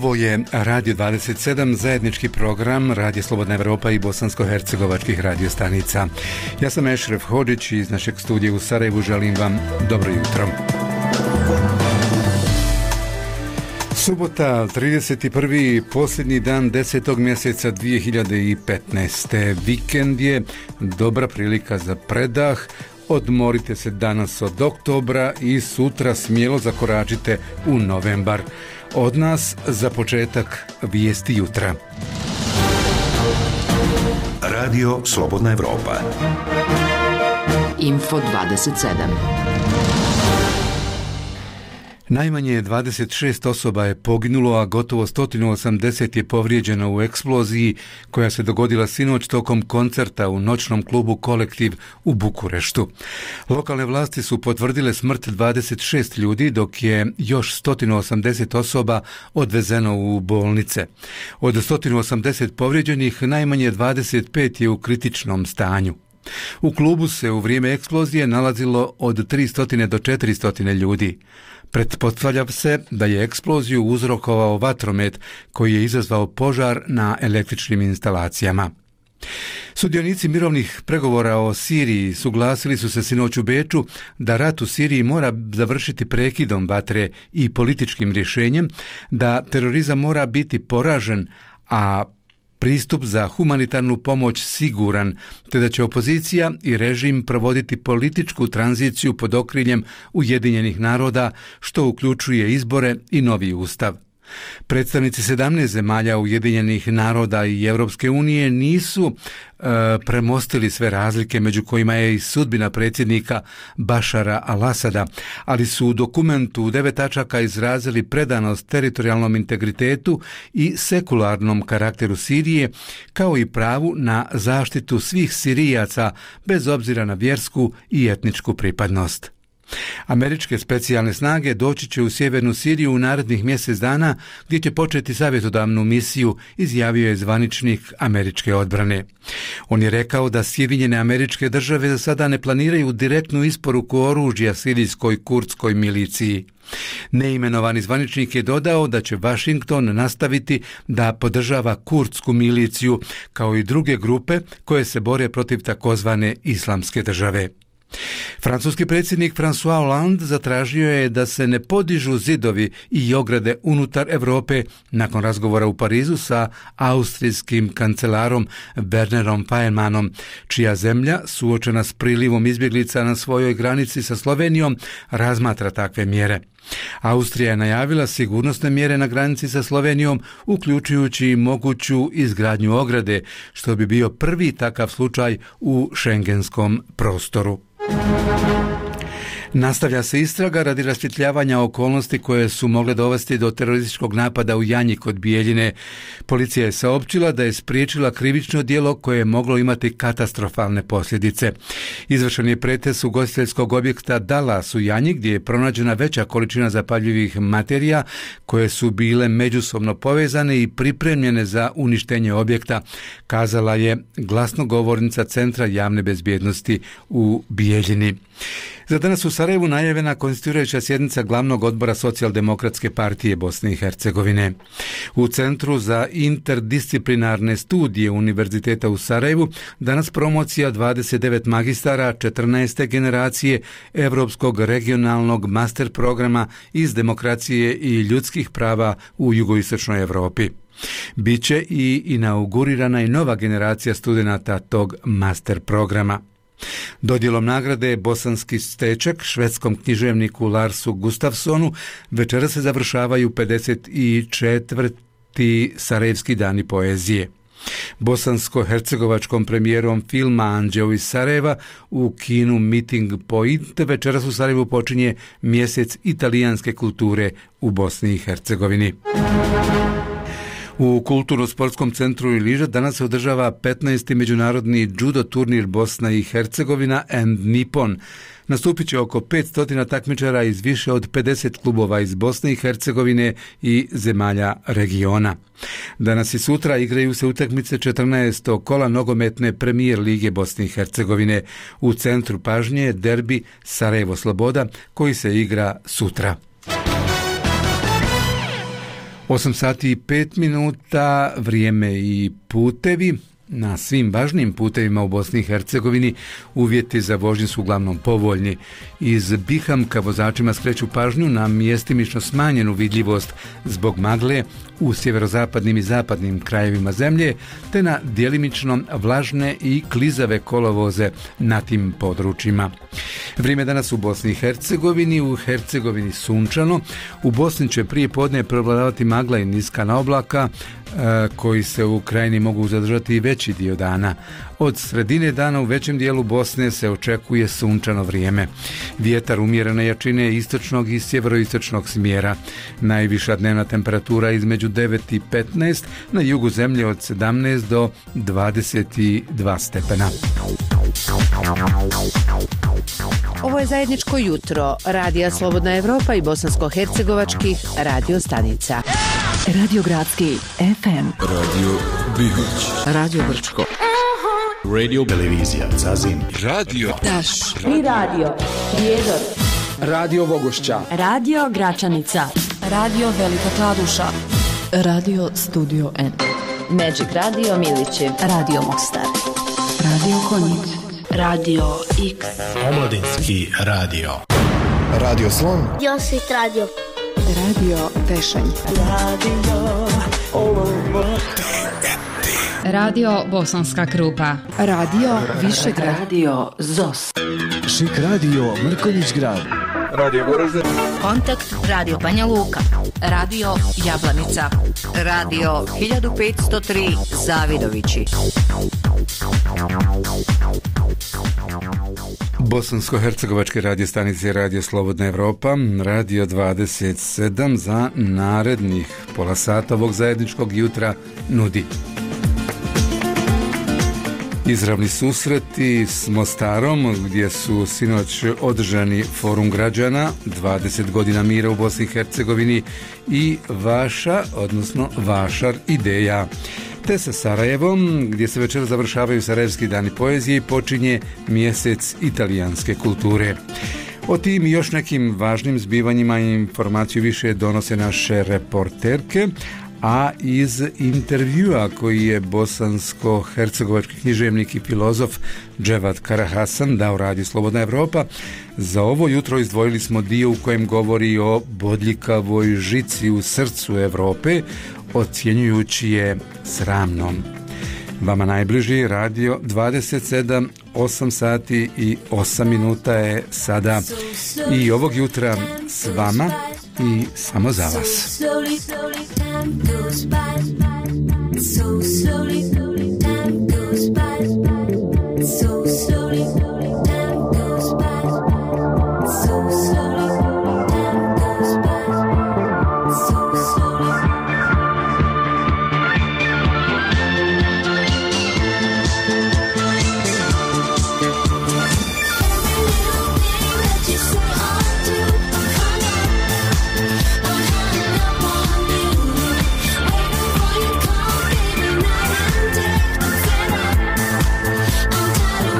Ovo je Radio 27, zajednički program Radio Slobodna Evropa i bosansko-hercegovačkih radiostanica. Ja sam Ešref Hodžić i iz našeg studija u Sarajevu želim vam dobro jutro. Subota, 31. posljednji dan 10. mjeseca 2015. Vikend je dobra prilika za predah. Odmorite se danas od oktobra i sutra smjelo zakoračite u novembar. Od nas za početak vijesti jutra. Radio Slobodna Evropa. Info 27. Najmanje 26 osoba je poginulo, a gotovo 180 je povrijeđeno u eksploziji koja se dogodila sinoć tokom koncerta u noćnom klubu Kolektiv u Bukureštu. Lokalne vlasti su potvrdile smrt 26 ljudi, dok je još 180 osoba odvezeno u bolnice. Od 180 povrijeđenih najmanje 25 je u kritičnom stanju. U klubu se u vrijeme eksplozije nalazilo od 300 do 400 ljudi. Pretpostavlja se da je eksploziju uzrokovao vatromet koji je izazvao požar na električnim instalacijama. Sudionici mirovnih pregovora o Siriji suglasili su se sinoć u Beču da rat u Siriji mora završiti prekidom vatre i političkim rješenjem, da terorizam mora biti poražen, a pristup za humanitarnu pomoć siguran, te da će opozicija i režim provoditi političku tranziciju pod okriljem Ujedinjenih naroda, što uključuje izbore i novi ustav. Predstavnici 17 zemalja Ujedinjenih naroda i Europske unije nisu premostili sve razlike, među kojima je i sudbina predsjednika Bašara al-Asada, ali su u dokumentu u 9 tačaka izrazili predanost teritorijalnom integritetu i sekularnom karakteru Sirije, kao i pravu na zaštitu svih Sirijaca bez obzira na vjersku i etničku pripadnost. Američke specijalne snage doći će u sjevernu Siriju u narednih mjesec dana, gdje će početi savjetodavnu misiju, izjavio je zvaničnik američke odbrane. On je rekao da Sjedinjene Američke Države za sada ne planiraju direktnu isporuku oružja sirijskoj kurdskoj miliciji. Neimenovani zvaničnik je dodao da će Washington nastaviti da podržava kurdsku miliciju, kao i druge grupe koje se bore protiv takozvane islamske države. Francuski predsjednik François Hollande zatražio je da se ne podižu zidovi i ograde unutar Europe nakon razgovora u Parizu sa austrijskim kancelarom Wernerom Fayemanom, čija zemlja, suočena s prilivom izbjeglica na svojoj granici sa Slovenijom, razmatra takve mjere. Austrija je najavila sigurnosne mjere na granici sa Slovenijom, uključujući i moguću izgradnju ograde, što bi bio prvi takav slučaj u šengenskom prostoru. Nastavlja se istraga radi rasvjetljavanja okolnosti koje su mogle dovesti do terorističkog napada u Janji kod Bijeljine. Policija je saopćila da je spriječila krivično djelo koje je moglo imati katastrofalne posljedice. Izvršen je pretres ugostiteljskog objekta Dalas u Janji, gdje je pronađena veća količina zapaljivih materija koje su bile međusobno povezane i pripremljene za uništenje objekta, kazala je glasnogovornica Centra javne bezbjednosti u Bijeljini. Za danas u Sarajevu najavljena konstituirajuća sjednica glavnog odbora Socijaldemokratske partije Bosne i Hercegovine. U Centru za interdisciplinarne studije Univerziteta u Sarajevu danas promocija 29 magistara 14. generacije Europskog regionalnog master programa iz demokracije i ljudskih prava u jugoistočnoj Europi. Biće i inaugurirana i nova generacija studenata tog master programa. Dodjelom nagrade Bosanski stečak švedskom književniku Larsu Gustafsonu večeras se završavaju 54. Sarajevski dani poezije. Bosansko-hercegovačkom premijerom filma Anđeo iz Sarajeva u kinu Meeting Point večeras u Sarajevu počinje mjesec italijanske kulture u Bosni i Hercegovini. U Kulturno-sportskom centru Iliža danas se održava 15. međunarodni judo turnir Bosna i Hercegovina and Nippon. Nastupit će oko 500 takmičara iz više od 50 klubova iz Bosne i Hercegovine i zemalja regiona. Danas i sutra igraju se utakmice 14. kola nogometne premijer lige Bosne i Hercegovine. U centru pažnje je derbi Sarajevo-Sloboda koji se igra sutra. 8 sati i 5 minuta, vrijeme i putevi. Na svim važnim putevima u Bosni i Hercegovini uvjeti za vožnju su uglavnom povoljni. Iz Bihamka vozačima skreću pažnju na mjestimično smanjenu vidljivost zbog magle u sjeverozapadnim i zapadnim krajevima zemlje, te na djelimično vlažne i klizave kolovoze na tim područjima. Vrijeme danas u Bosni i Hercegovini, u Hercegovini sunčano, u Bosni će prije podne prevladavati magla i niska oblaka, koji se u krajini mogu zadržati i veći dio dana. Od sredine dana u većem dijelu Bosne se očekuje sunčano vrijeme. Vjetar umjerene jačine istočnog i sjeveroistočnog smjera. Najviša dnevna temperatura između 9 i 15, na jugu zemlje od 17 do 22 stepena. Ovo je zajedničko jutro Radija Slobodna Evropa i bosansko-hercegovačkih radio stanica. Radio Gradski FM, Radio Bihać, Radio Brčko, Radio Televizija Zazin, Radio Taš i Radio Prijedor, Radio Vogošća, Radio Gračanica, Radio Velika Kladuša, Radio Studio N, Magic Radio Milići, Radio Mostar, Radio Konjic, Radio X, Omladinski radio, Radio Slon, Josit Radio, Radio Tešanj, Radio Bosanska Krupa, Radio Višegrad, Radio ZOS, Šik Radio Mrkonjić Grad, Radio Goražde, Kontakt Radio Banja Luka, Radio Jablanica, Radio 1503 Zavidovići. Bosansko-hercegovačke radio stanice Radio Slobodna Evropa, Radio 27 za narednih pola sata ovog zajedničkog jutra nudi. Izravni susreti s Mostarom, gdje su sinoć održani forum građana, 20 godina mira u Bosni i Hercegovini i vaša, odnosno vašar ideja. Te sa Sarajevom, gdje se večer završavaju Sarajevski dani poezije i počinje mjesec italijanske kulture. O tim i još nekim važnim zbivanjima informaciju više donose naše reporterke, a iz intervjua koji je bosansko-hercegovački književnik i filozof Dževat Karahasan dao Radiju Slobodna Evropa, za ovo jutro izdvojili smo dio u kojem govori o bodljikavoj žici u srcu Evrope, ocjenjujući je sramnom. Vama najbliži Radio 27, 8 sati i 8 minuta je sada i ovog jutra s vama i samo za vas. I'm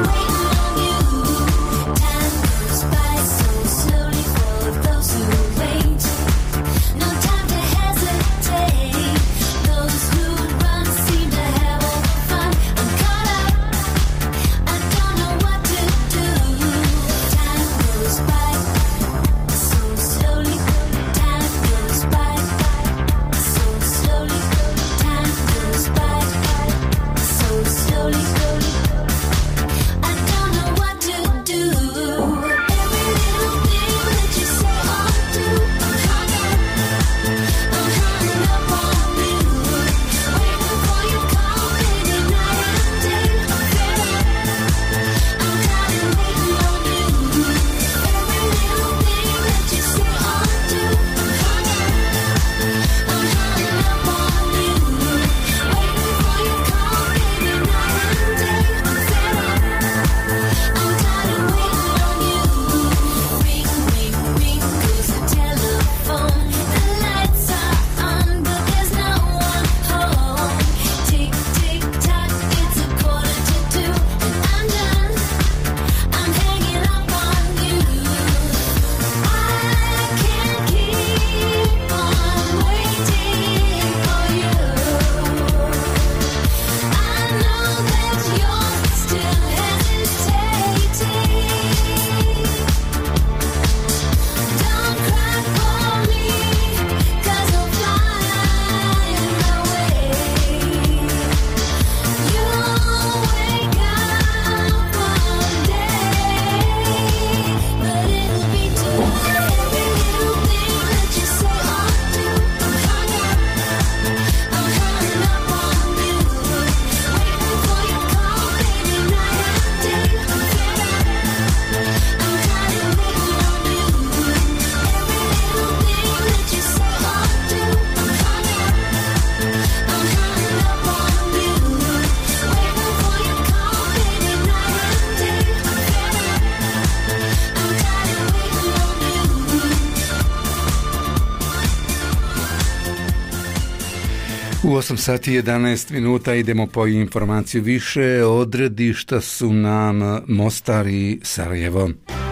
U 8 sati 11 minuta idemo po informaciju više. Odredišta su nam Mostar i Sarajevo.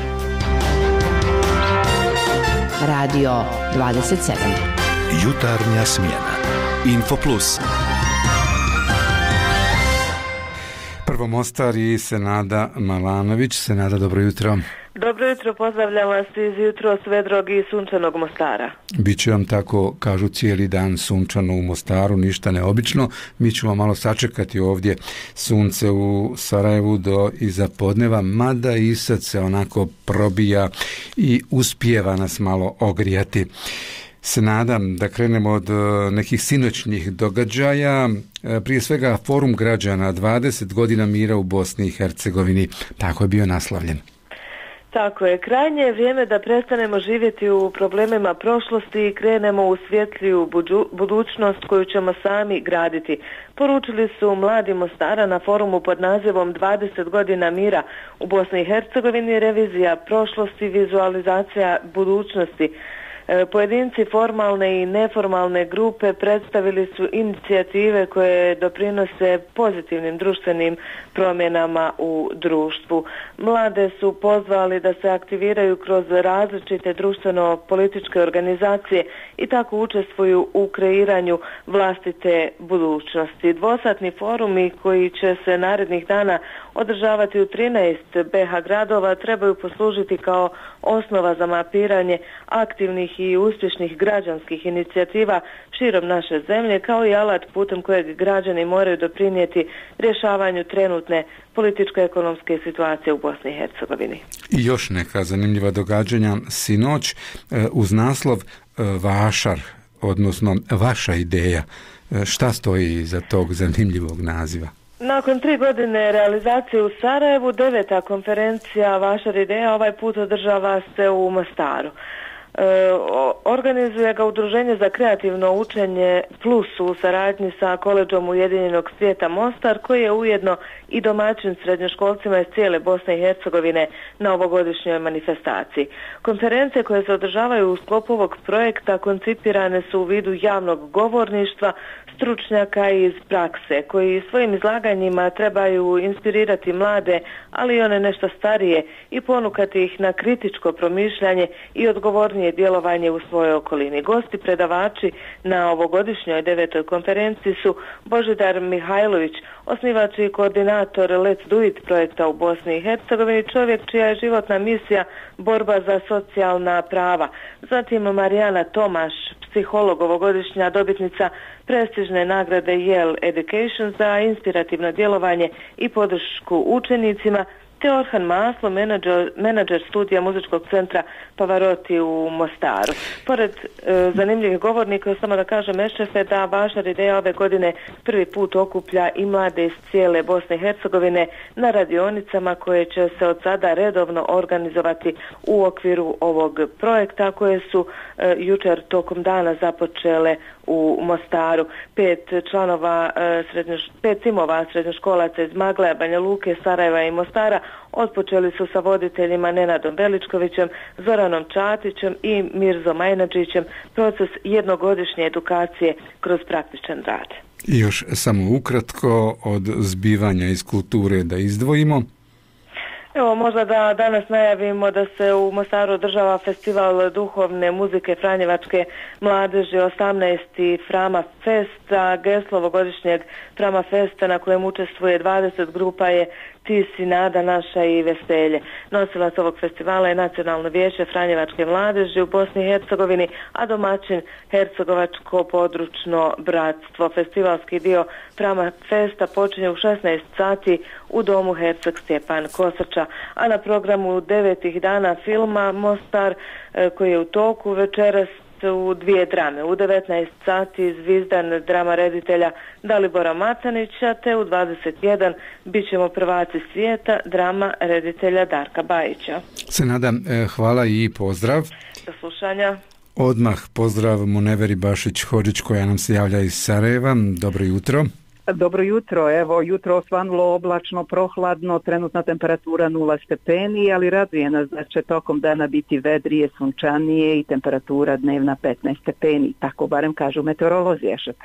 Radio 27. Jutarnja smjena. Info Plus. Prvo Mostar i Senada Malanović. Senada, dobro jutro. Dobro jutro, pozdravljam vas iz jutro vedrog i sunčanog Mostara. Biće vam tako, kažu, cijeli dan sunčano u Mostaru, ništa neobično. Mi ćemo malo sačekati ovdje sunce u Sarajevu do iza podneva, mada i sad se onako probija i uspijeva nas malo ogrijati. Se nadam da krenemo od nekih sinoćnjih događaja, prije svega Forum građana 20 godina mira u Bosni i Hercegovini, tako je bio naslavljen. Tako je, krajnje je vrijeme da prestanemo živjeti u problemima prošlosti i krenemo u svjetliju budućnost koju ćemo sami graditi. Poručili su mladi Mostara na forumu pod nazivom 20 godina mira u Bosni i Hercegovini, revizija prošlosti, vizualizacija budućnosti. Pojedinci formalne i neformalne grupe predstavili su inicijative koje doprinose pozitivnim društvenim promjenama u društvu. Mlade su pozvali da se aktiviraju kroz različite društveno-političke organizacije i tako učestvuju u kreiranju vlastite budućnosti. Dvosatni forumi koji će se narednih dana održavati u 13 BiH gradova trebaju poslužiti kao osnova za mapiranje aktivnih i uspješnih građanskih inicijativa širom naše zemlje, kao i alat putem kojeg građani moraju doprinijeti rješavanju trenutne političko-ekonomske situacije u Bosni i Hercegovini. I još neka zanimljiva događanja sinoć uz naslov Vašar, odnosno vaša ideja. Šta stoji iza tog zanimljivog naziva? Nakon 3 godine realizacije u Sarajevu, 9. konferencija Vašar ideja ovaj put održava se u Mostaru. Organizuje ga Udruženje za kreativno učenje Plus u saradnji sa Koledžom Ujedinjenog svijeta Mostar, koji je ujedno i domaćin srednjoškolcima iz cijele Bosne i Hercegovine na ovogodišnjoj manifestaciji. Konferencije koje se održavaju u sklopu ovog projekta koncipirane su u vidu javnog govorništva stručnjaka iz prakse, koji svojim izlaganjima trebaju inspirirati mlade, ali i one nešto starije, i ponukati ih na kritičko promišljanje i odgovornije djelovanje u svojoj okolini. Gosti predavači na ovogodišnjoj 9. konferenciji su Božidar Mihajlović, osnivač i koordinator Let's Do It projekta u Bosni i Hercegovini, čovjek čija je životna misija borba za socijalna prava. Zatim Marijana Tomaš, psiholog, ovogodišnja dobitnica prestižne nagrade Yale Education za inspirativno djelovanje i podršku učenicima, te Orhan Maslo, menadžer studija muzičkog centra Pavarotti u Mostaru. Pored zanimljivih govornika, samo da kažem Ešefe da Vašar ideja ove godine prvi put okuplja i mlade iz cijele Bosne i Hercegovine na radionicama koje će se od sada redovno organizovati u okviru ovog projekta, koje su jučer tokom dana započele u Mostaru. 5 timova srednjoškolaca iz Magleja, Banja Luke, Sarajeva i Mostara otpočeli su sa voditeljima Nenadom Veličkovićem, Zoranom Čatićem i Mirzom Ajnadžićem proces jednogodišnje edukacije kroz praktičan rad. I još samo ukratko od zbivanja iz kulture da izdvojimo. Evo, možda da danas najavimo da se u Mostaru održava festival duhovne muzike Franjevačke mladeži, 18. Frama Festa, geslo ovogodišnjeg Frama Festa na kojem učestvuje 20 grupa je Ti si nada naša i veselje. Nosilac ovog festivala je Nacionalno vijeće Franjevačke mladeži u Bosni i Hercegovini, a domaćin Hercegovačko područno bratstvo. Festivalski dio Frama Festa počinje u 16 sati u domu Herceg Stjepan Kosrča, a na programu 9 dana filma Mostar koji je u toku večeras u 2 drame. U 19 sati Zvizdan, drama reditelja Dalibora Macanića, te u 21 bit ćemo prvaci svijeta, drama reditelja Darka Bajića. Senada, hvala i pozdrav. Do slušanja. Odmah pozdrav Muneveri Bašić-Hodžić koja nam se javlja iz Sarajeva. Dobro jutro. Dobro jutro, evo jutro osvanulo oblačno, prohladno, trenutna temperatura 0 stepeni, ali raduje nas da će tokom dana biti vedrije, sunčanije i temperatura dnevna 15 stepeni, tako barem kažu meteorolozi.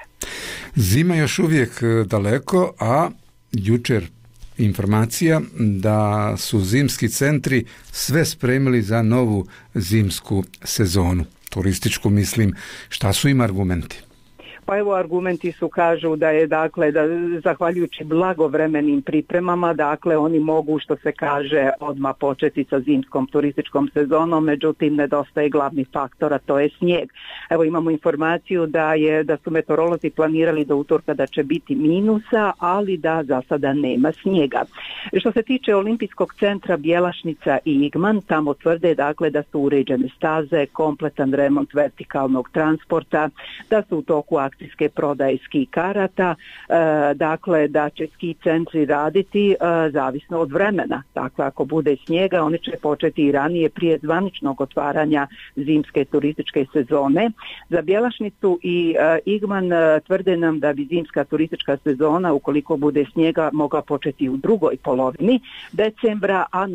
Zima još uvijek daleko, a jučer informacija da su zimski centri sve spremili za novu zimsku sezonu. Turističku mislim, šta su im argumenti? Pa evo argumenti su, kažu da je dakle da zahvaljujući blagovremenim pripremama, dakle oni mogu, što se kaže, odmah početi sa zimskom turističkom sezonom, međutim nedostaje glavni faktor, a to je snijeg. Evo imamo informaciju da su meteorolozi planirali do utorka da će biti minusa, ali da za sada nema snijega. Što se tiče Olimpijskog centra Bjelašnica i Igman, tamo tvrde dakle da su uređene staze, kompletan remont vertikalnog transporta, da su u toku akcijske prodaje ski karata, dakle da će ski centri raditi zavisno od vremena. Dakle, ako bude snijega, oni će početi i ranije prije zvaničnog otvaranja zimske turističke sezone. Za Bjelašnicu i Igman tvrde nam da bi zimska turistička sezona, ukoliko bude snijega, mogla početi u drugoj polovini decembra, a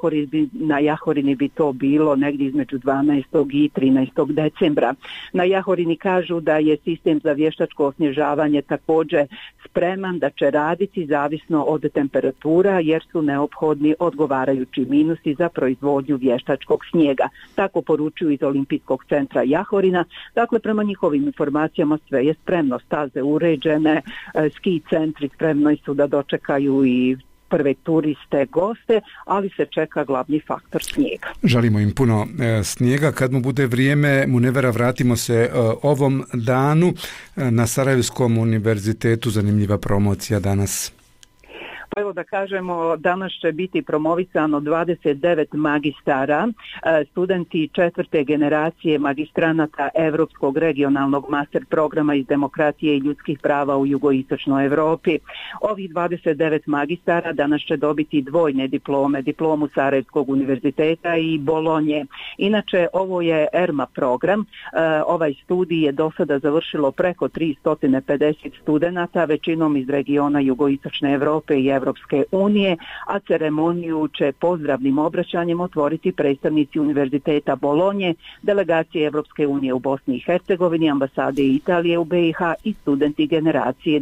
na Jahorini bi to bilo negdje između 12. i 13. decembra. Na Jahorini kažu da je sistem za vještačko osnježavanje također spreman, da će raditi zavisno od temperatura, jer su neophodni odgovarajući minusi za proizvodnju vještačkog snijega. Tako poručuju iz Olimpijskog centra Jahorina. Dakle, prema njihovim informacijama sve je spremno, staze uređene, ski centri spremni su da dočekaju i prve turiste, goste, ali se čeka glavni faktor snijega. Želimo im puno snijega. Kad mu bude vrijeme, Munevera, vratimo se ovom danu. Na Sarajevskom univerzitetu zanimljiva promocija danas. Pa evo da kažemo, danas će biti promovisano 29 magistara, studenti 4. generacije magistranata Europskog regionalnog master programa iz demokratije i ljudskih prava u jugoistočnoj Europi. Ovih 29 magistara danas će dobiti dvojne diplome, diplomu Sarajevskog univerziteta i Bolonje. Inače, ovo je ERMA program. Ovaj studij je do sada završilo preko 350 studenata, većinom iz regiona jugoistočne Europe i Europske unije, a ceremoniju će pozdravnim obraćanjem otvoriti predstavnici Univerziteta Bolonje, delegacije Europske unije u Bosni i Hercegovini, ambasade Italije u BiH i studenti generacije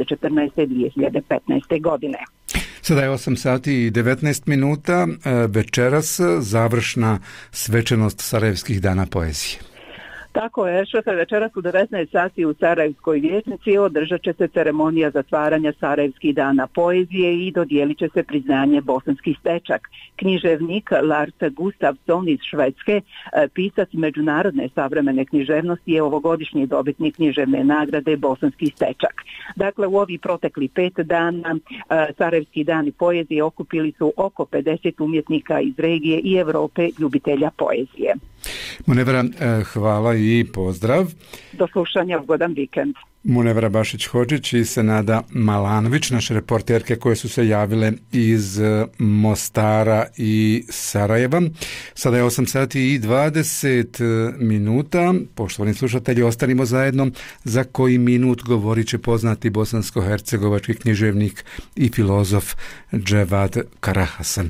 2014-2015. godine. Sada je 8 sati i 19 minuta, večeras završna svečanost Sarajevskih dana poezije. Tako je, večeras u 19 sati u Sarajevskoj vijećnici održat će se ceremonija zatvaranja Sarajevskih dana poezije i dodijelit će se priznanje Bosanski stečak. Književnik Lars Gustafsson iz Švedske, pisac međunarodne savremene književnosti, je ovogodišnji dobitnik književne nagrade Bosanski stečak. Dakle, u ovih protekli 5 dana Sarajevski dani poezije okupili su oko 50 umjetnika iz regije i Europe ljubitelja poezije. Munevera, hvala i pozdrav. Do slušanja, ugodan vikend. Munevera Bašić-Hodžić i Senada Malanović, naše reporterke koje su se javile iz Mostara i Sarajeva. Sada je 8 sati i 20 minuta. Poštovani slušatelji, ostanimo zajedno. Za koji minut govorit će poznati bosansko-hercegovački književnik i filozof Dževad Karahasan.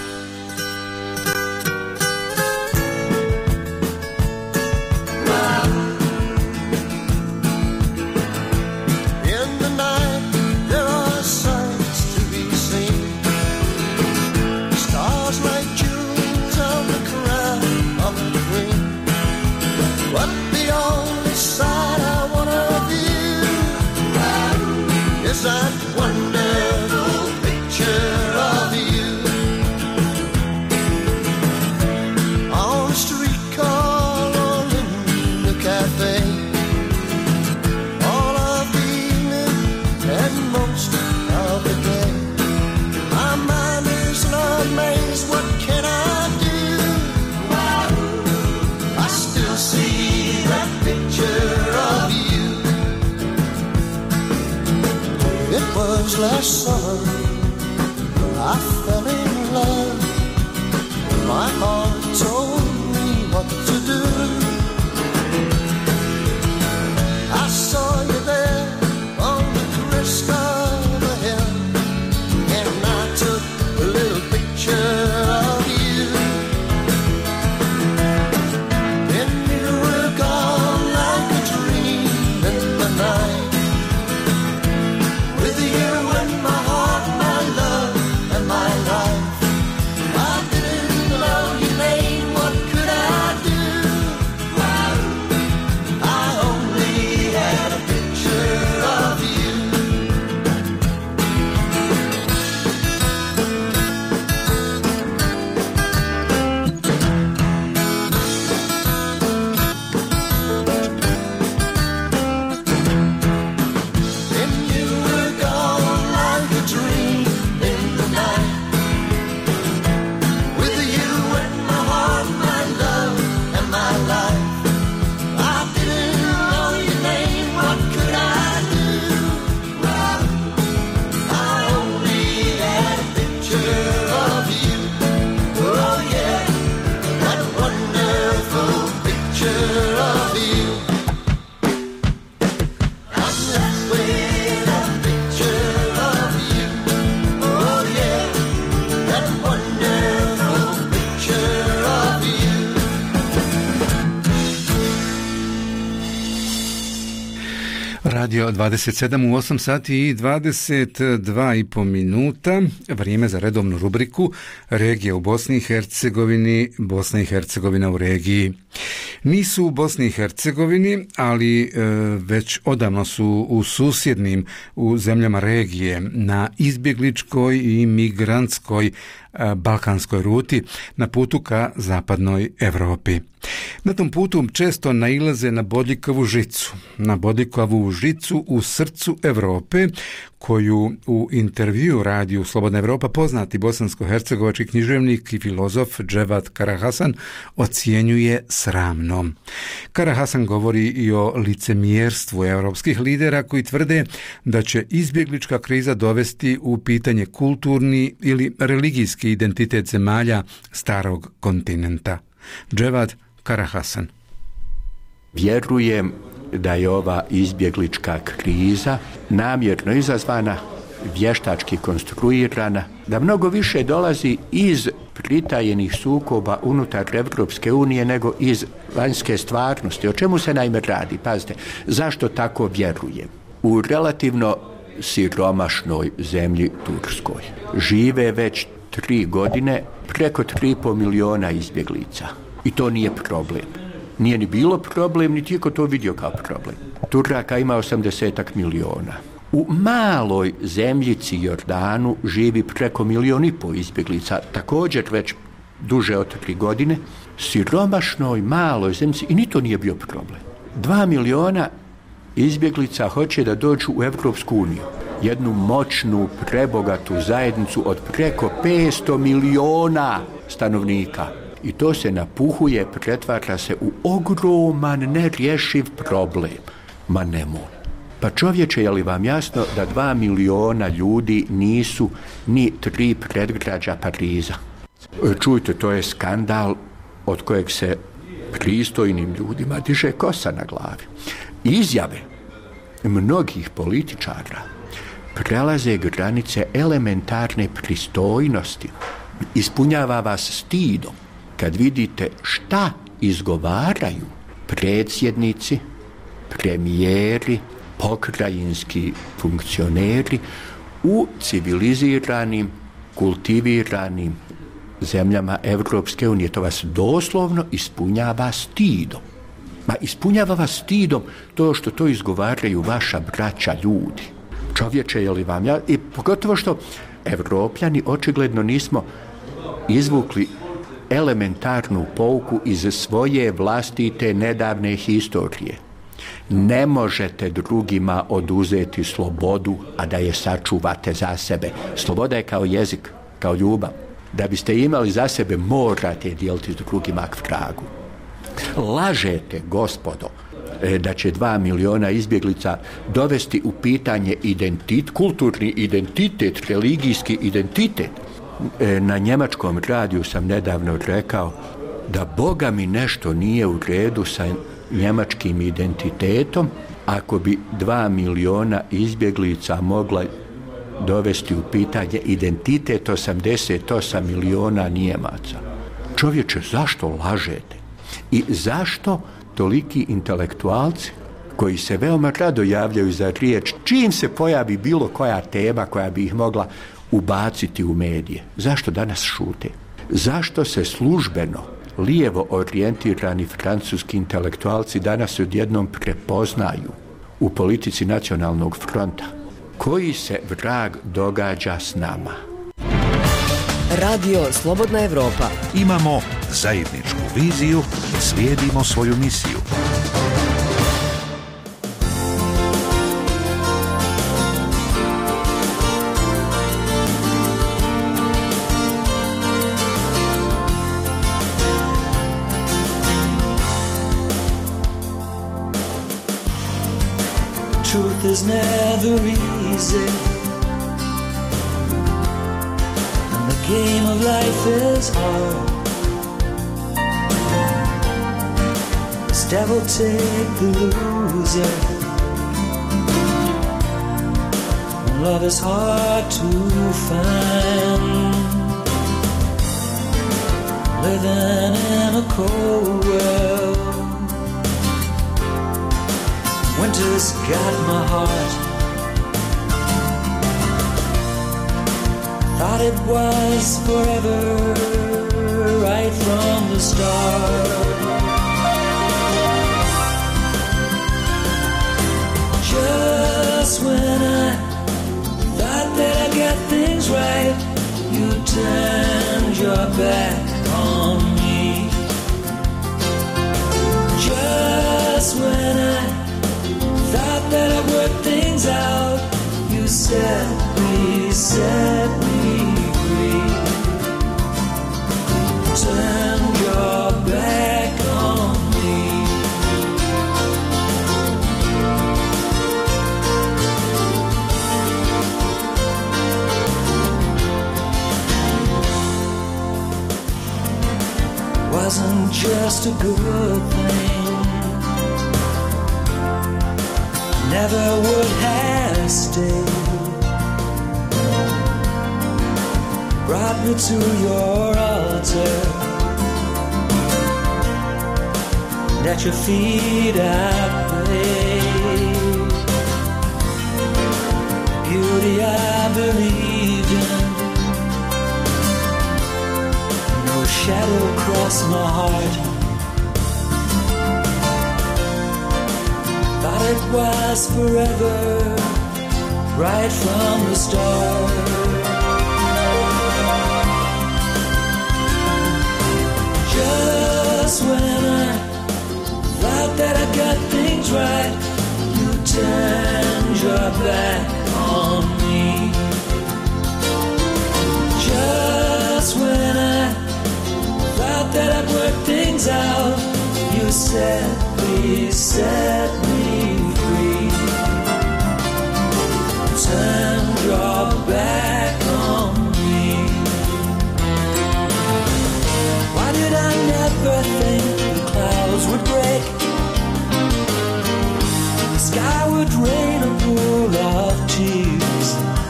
Last summer, I fell in love. My heart told me what to do. I saw you there on the crystal Radio 27 u 8 sati i 22,5 minuta. Vrijeme za redovnu rubriku Regija u Bosni i Hercegovini, Bosna i Hercegovina u regiji. Nisu u Bosni i Hercegovini, ali već odavno su u susjednim, u zemljama regije, na izbjegličkoj i migrantskoj balkanskoj ruti na putu ka zapadnoj Europi. Na tom putu često nailaze na bodljikavu žicu. Na bodljikavu žicu u srcu Europe, koju u intervju radiju Slobodna Evropa poznati bosansko-hercegovački književnik i filozof Dževat Karahasan ocjenjuje sramnom. Karahasan govori i o licemjerstvu europskih lidera koji tvrde da će izbjeglička kriza dovesti u pitanje kulturni ili religijski identitet zemalja starog kontinenta. Dževat Karahasan. Vjerujem da je ova izbjeglička kriza namjerno izazvana, vještački konstruirana, da mnogo više dolazi iz pritajenih sukoba unutar Evropske unije nego iz vanjske stvarnosti. O čemu se naime radi? Pazite, zašto tako vjerujem? U relativno siromašnoj zemlji Turskoj žive već 3 godine preko 3,5 miliona izbjeglica. I to nije problem. Nije ni bilo problem, niti je ko to vidio kao problem. Turaka ima 80 miliona. U maloj zemljici Jordanu živi preko 1,5 miliona izbjeglica, također već duže od 3 godine. Siromašnoj maloj zemljici, i ni to nije bio problem. 2 miliona izbjeglica hoće da dođu u Evropsku uniju. Jednu moćnu, prebogatu zajednicu od preko 500 miliona stanovnika. I to se napuhuje, pretvara se u ogroman, nerješiv problem. Ma nemoj. Pa čovječe, je li vam jasno da 2 miliona ljudi nisu ni 3 predgrađa Pariza? Čujte, to je skandal od kojeg se pristojnim ljudima diže kosa na glavi. Izjave mnogih političara prelaze granice elementarne pristojnosti. Ispunjava vas stidom kad vidite šta izgovaraju predsjednici, premijeri, pokrajinski funkcioneri u civiliziranim, kultiviranim zemljama Evropske unije. To vas doslovno ispunjava stidom. Ma ispunjava vas stidom to što to izgovaraju vaša braća ljudi. Čovječe, je li vam ja... I pogotovo što Evropljani očigledno nismo izvukli elementarnu pouku iz svoje vlastite nedavne historije. Ne možete drugima oduzeti slobodu, a da je sačuvate za sebe. Sloboda je kao jezik, kao ljubav. Da biste imali za sebe, morate dijeliti s drugima k vragu. Lažete, gospodo, da će 2 miliona izbjeglica dovesti u pitanje kulturni identitet, religijski identitet. Na njemačkom radiju sam nedavno rekao da Boga mi nešto nije u redu sa njemačkim identitetom ako bi 2 miliona izbjeglica mogla dovesti u pitanje identitet 88 miliona Nijemaca. Čovječe, zašto lažete? I zašto toliki intelektualci koji se veoma rado javljaju za riječ čim se pojavi bilo koja tema koja bi ih mogla ubaciti u medije? Zašto danas šute? Zašto se službeno lijevo orijentirani francuski intelektualci danas odjednom prepoznaju u politici nacionalnog fronta? Koji se vrag događa s nama? Radio Slobodna Evropa. Imamo zajedničku viziju, slijedimo svoju misiju. Truth is never easy, and the game of life is hard. This devil take the loser, and love is hard to find. Living in a cold world, Winter's got my heart. Thought it was forever, right from the start. Just when I thought that I got things right, you turned your back on me. Just when I thought that I worked things out, you set me free. Turned your back on me. Wasn't just a good thing, never would have stayed. Brought me to your altar, and at your feet I prayed. Beauty I believed in, no shadow crossed my heart. Thought it was forever, right from the start. Just when I thought that I got things right, you turned your back on me. Just when I thought that I'd worked things out, you set me free. Turned your back on me. Why did I never think the clouds would break, the sky would rain a pool of tears?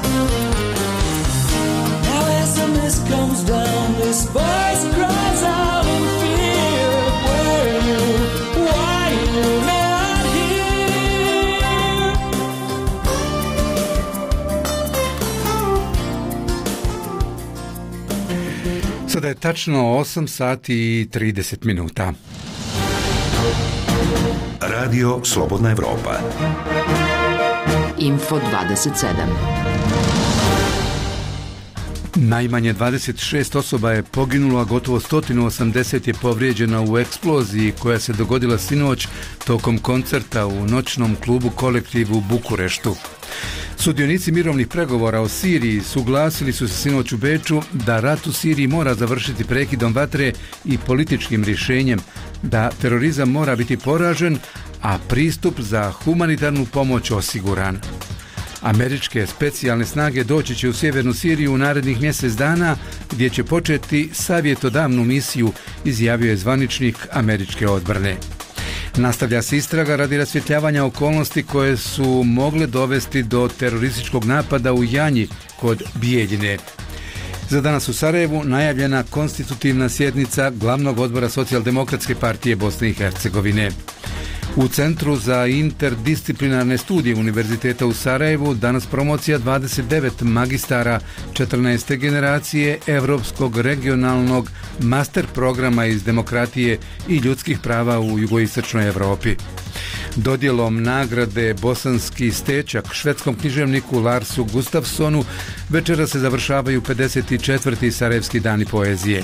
Now as the mist comes down, this voice cries out in fear. Where are you? Why are you not here? Sada je tačno 8 sati i 30 minuta. Radio Slobodna Evropa. Info 27. Najmanje 26 osoba je poginulo, a gotovo 180 je povrijeđeno u eksploziji koja se dogodila sinoć tokom koncerta u noćnom klubu Kolektiv u Bukureštu. Sudionici mirovnih pregovora o Siriji suglasili su se sinoć u Beču da rat u Siriji mora završiti prekidom vatre i političkim rješenjem, da terorizam mora biti poražen, a pristup za humanitarnu pomoć osiguran. Američke specijalne snage doći će u sjevernu Siriju u narednih mjesec dana, gdje će početi savjetodavnu misiju, izjavio je zvaničnik američke odbrane. Nastavlja se istraga radi rasvjetljavanja okolnosti koje su mogle dovesti do terorističkog napada u Janji kod Bijeljine. Za danas u Sarajevu najavljena konstitutivna sjednica glavnog odbora Socijaldemokratske partije Bosne i Hercegovine. U Centru za interdisciplinarne studije Univerziteta u Sarajevu danas promocija 29 magistara 14. generacije Europskog regionalnog master programa iz demokratije i ljudskih prava u jugoistočnoj Europi. Dodjelom nagrade Bosanski stečak švedskom književniku Larsu Gustafsonu večera se završavaju 54. Sarajevski dani poezije.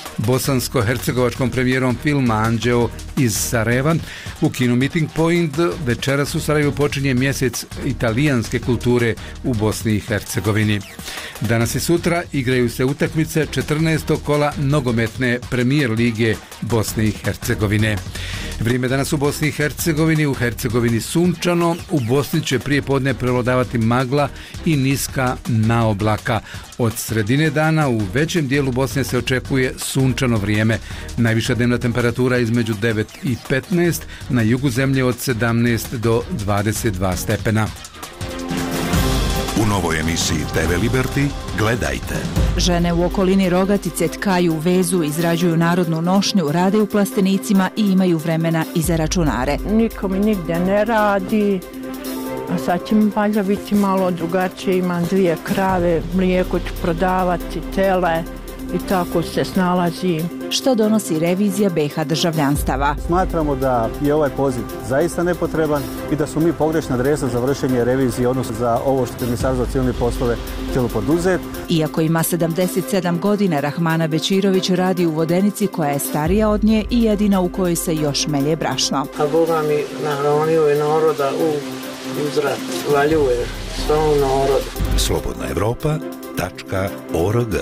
Bosansko-hercegovačkom premijerom filma Anđeo iz Sarajeva u kinu Meeting Point večeras u Sarajevu počinje mjesec italijanske kulture u Bosni i Hercegovini. Danas i sutra igraju se utakmice 14. kola nogometne premijer lige Bosne i Hercegovine. Vrijeme danas u Bosni i Hercegovini, u Hercegovini sunčano, u Bosni će prije podne prevladavati magla i niska naoblaka. Od sredine dana u većem dijelu Bosne se očekuje sunčano vrijeme. Najviša dnevna temperatura između 9 i 15, na jugu zemlje od 17 do 22 stepena. U novoj emisiji TV Liberty gledajte. Žene u okolini Rogatice tkaju, vezu, izrađuju narodnu nošnju, rade u plastenicima i imaju vremena i za računare. Niko mi nigde ne radi, a sad će mi valjda biti malo drugačije. Imam 2 krave, mlijeko ću prodavati, tele i tako se snalazim. Što donosi revizija BiH državljanstava? Smatramo da je ovaj poziv zaista nepotreban i da su mi pogrešna adresa za vršenje revizije, odnosno za ovo što je Ministarstvo za civilne poslove htjelo poduzeti. Iako ima 77 godina, Rahmana Bečirović radi u vodenici koja je starija od nje i jedina u kojoj se još melje brašno. A Boga mi nahranio je naroda uzrat, valjuje svom narodu. slobodnaevropa.org.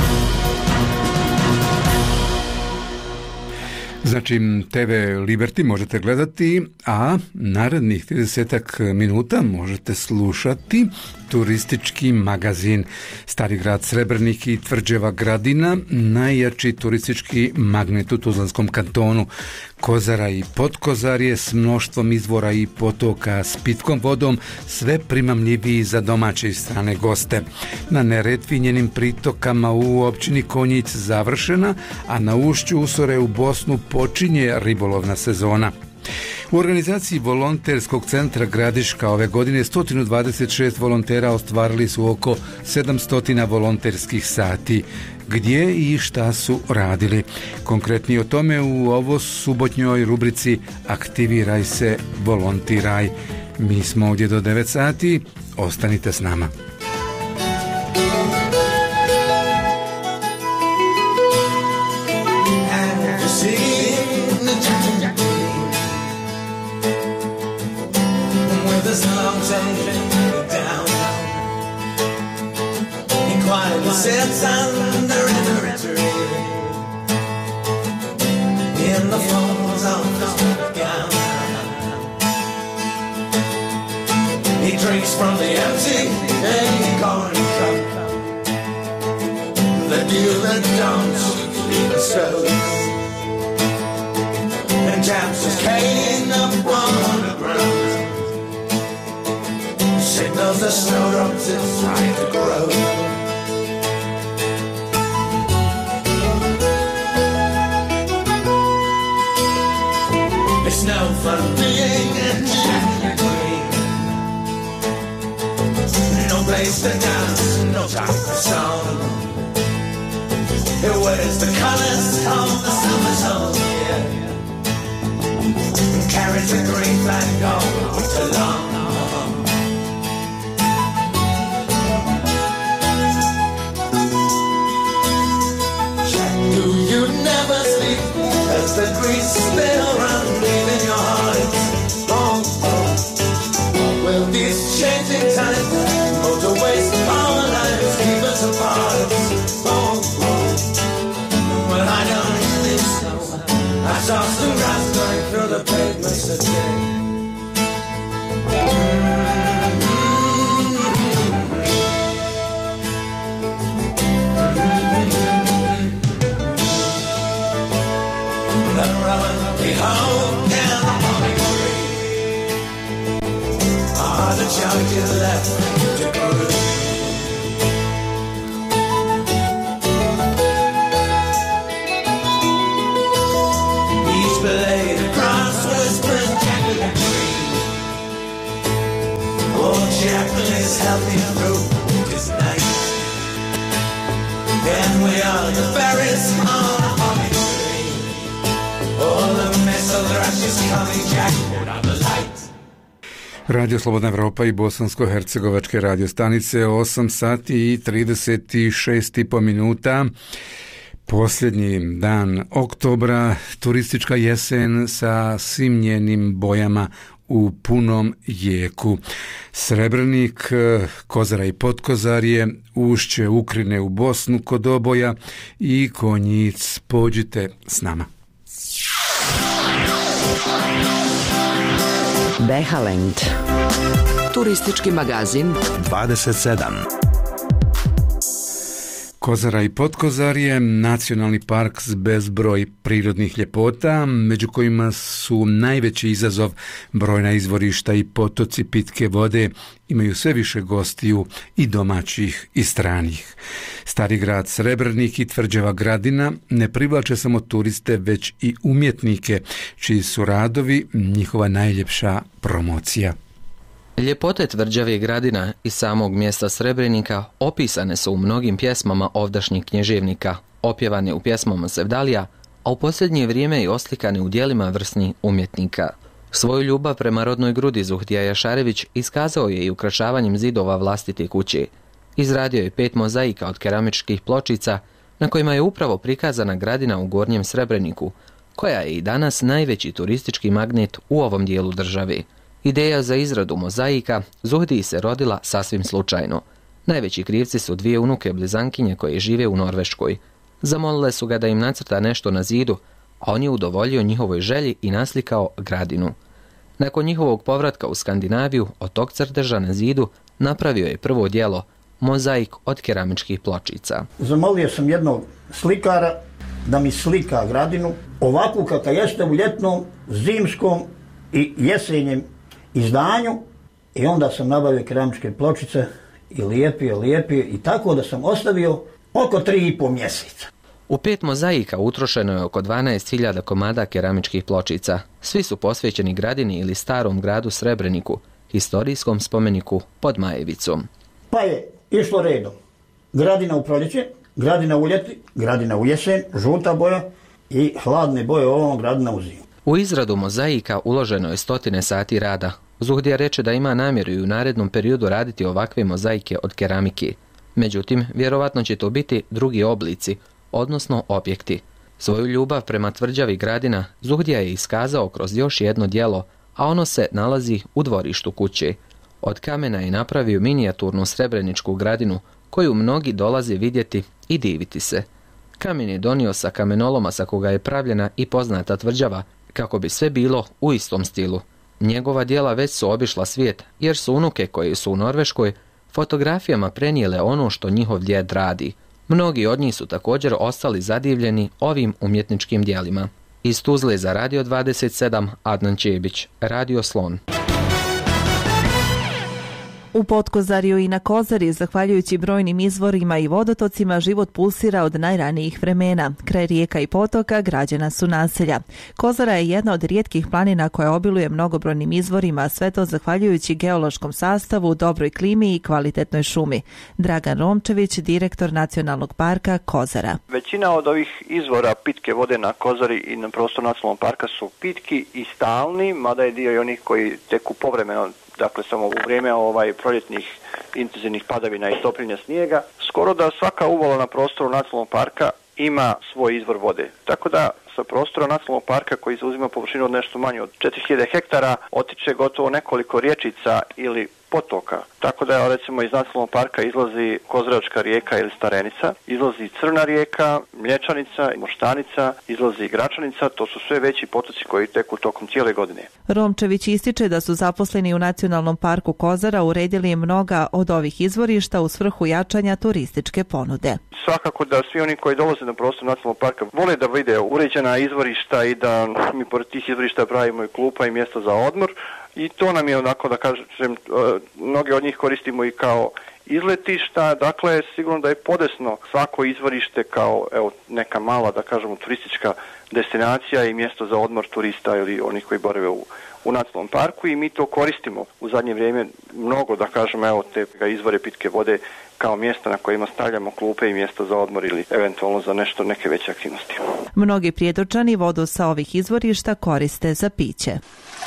Znači, TV Liberty možete gledati, a narednih 30 minuta možete slušati turistički magazin Stari grad Srebrnik i Tvrđeva Gradina, najjači turistički magnet u Tuzlanskom kantonu. Kozara i Potkozarje s mnoštvom izvora i potoka s pitkom vodom, sve primamljiviji za domaće i strane goste. Na Neretvi njenim pritokama u općini Konjic završena, a na ušću Usore u Bosnu počinje ribolovna sezona. U organizaciji volonterskog centra Gradiška ove godine 126 volontera ostvarili su oko 700 volonterskih sati. Gdje i šta su radili? Konkretnije o tome u ovo subotnjoj rubrici Aktiviraj se, volontiraj. Mi smo ovdje do 9 sati, ostanite s nama. Sits under a tree in the falls of the gown. He drinks from the empty acorn cup, the dew that don't leave a soul, and taps his cane upon the ground, signals the snowdrops it's trying to grow. It's no fun being a Jack Queen. No place to dance, no time for song. It wears the colors of the summer song, yeah. And carries a green flag all winter long. Jack, do you never sleep as the grease spill around? Well, these changing times, motorways, our lives keep us apart. Well, I don't think so. I saw some grass going through the pavements today. The rubber behold and the morning tree are the charges left to grow. Each blade across whispering Jacqueline the tree. Oh, Jacqueline is helping through this night. And we are the berries on a holly tree. All the missile rushes coming, Jack, put on the light. Radio Slobodna Evropa i bosansko-hercegovačke radio stanice, 8 sati i 36,5 minuta. Posljednji dan oktobra, turistička jesen sa svim njenim bojama u punom jeku. Srebrnik, Kozara i Potkozarje, ušće Ukrine u Bosnu kod oboja i Konjic. Pođite s nama. Behaland. Turistički magazin 27. Kozara i Potkozarje, nacionalni park s bezbroj prirodnih ljepota, među kojima su najveći izazov brojna izvorišta i potoci pitke vode, imaju sve više gostiju i domaćih i stranih. Stari grad Srebrnik i tvrđava Gradina ne privlače samo turiste, već i umjetnike, čiji su radovi njihova najljepša promocija. Ljepote tvrđave Gradina i samog mjesta Srebrenika opisane su u mnogim pjesmama ovdašnjih književnika, opjevane u pjesmama Sevdalija, a u posljednje vrijeme i oslikane u dijelima vrsnih umjetnika. Svoju ljubav prema rodnoj grudi Zuhdija Jašarević iskazao je i ukrašavanjem zidova vlastite kuće. Izradio je 5 mozaika od keramičkih pločica na kojima je upravo prikazana Gradina u Gornjem Srebreniku, koja je i danas najveći turistički magnet u ovom dijelu države. Ideja za izradu mozaika Zuhdiji se rodila sasvim slučajno. Najveći krivci su 2 unuke blizankinje koje žive u Norveškoj. Zamolile su ga da im nacrta nešto na zidu, a on je udovoljio njihovoj želji i naslikao Gradinu. Nakon njihovog povratka u Skandinaviju, od tog crteža na zidu napravio je prvo djelo, mozaik od keramičkih pločica. Zamolio sam jednog slikara da mi slika Gradinu ovakvu kakva jeste u ljetnom, zimskom i jesenjem izdanju, i onda sam nabavio keramičke pločice i lijepio i tako da sam ostavio oko 3,5 mjeseca. U 5 mozaika utrošeno je oko 12.000 komada keramičkih pločica. Svi su posvećeni Gradini ili starom gradu Srebreniku, historijskom spomeniku pod Majevicom. Pa je išlo redom. Gradina u proljeće, Gradina u ljeti, Gradina u jesen, žuta boja i hladne boje ovom Gradina u zimu. U izradu mozaika uloženo je 100 sati rada. Zuhdija reče da ima namjeru i u narednom periodu raditi ovakve mozaike od keramike. Međutim, vjerovatno će to biti drugi oblici, odnosno objekti. Svoju ljubav prema tvrđavi Gradina Zuhdija je iskazao kroz još jedno djelo, a ono se nalazi u dvorištu kuće. Od kamena je napravio minijaturnu srebreničku Gradinu, koju mnogi dolaze vidjeti i diviti se. Kamen je donio sa kamenoloma sa koga je pravljena i poznata tvrđava, kako bi sve bilo u istom stilu. Njegova djela već su obišla svijet, jer su unuke koje su u Norveškoj fotografijama prenijele ono što njihov djed radi. Mnogi od njih su također ostali zadivljeni ovim umjetničkim djelima. Iz Tuzle za Radio 27, Adnan Čebić, Radio Slon. U Potkozarju i na Kozari, zahvaljujući brojnim izvorima i vodotocima, život pulsira od najranijih vremena. Kraj rijeka i potoka građena su naselja. Kozara je jedna od rijetkih planina koja obiluje mnogobrojnim izvorima, sve to zahvaljujući geološkom sastavu, dobroj klimi i kvalitetnoj šumi. Dragan Romčević, direktor Nacionalnog parka Kozara. Većina od ovih izvora pitke vode na Kozari i na prostoru nacionalnog parka su pitki i stalni, mada je dio i onih koji teku povremeno, dakle samo u vrijeme proljetnih intenzivnih padavina i topljenja snijega. Skoro da svaka uvala na prostoru nacionalnog parka ima svoj izvor vode. Tako da sa prostora nacionalnog parka, koji zauzima površinu od nešto manje od 4000 hektara, otiče gotovo nekoliko rječica ili potoka. Tako da recimo iz nacionalnog parka izlazi Kozaračka rijeka ili Starenica, izlazi Crna rijeka, Mlječanica, Moštanica, izlazi Gračanica, to su sve veći potoci koji teku tokom cijele godine. Romčević ističe da su zaposleni u Nacionalnom parku Kozara uredili mnoga od ovih izvorišta u svrhu jačanja turističke ponude. Svakako da svi oni koji dolaze na prostor nacionalnog parka vole da vide uređena izvorišta i da mi pored tih izvorišta pravimo i klupa i mjesta za odmor. I to nam je onako, da kažem, mnoge od njih koristimo i kao izletišta, dakle sigurno da je podesno svako izvorište kao neka mala, da kažemo, turistička destinacija i mjesto za odmor turista ili onih koji borave u nacionalnom parku, i mi to koristimo u zadnje vrijeme mnogo, da kažemo, te izvore pitke vode kao mjesta na kojima stavljamo klupe i mjesta za odmor ili eventualno za neke veće aktivnosti. Mnogi Prijedorčani vodu sa ovih izvorišta koriste za piće.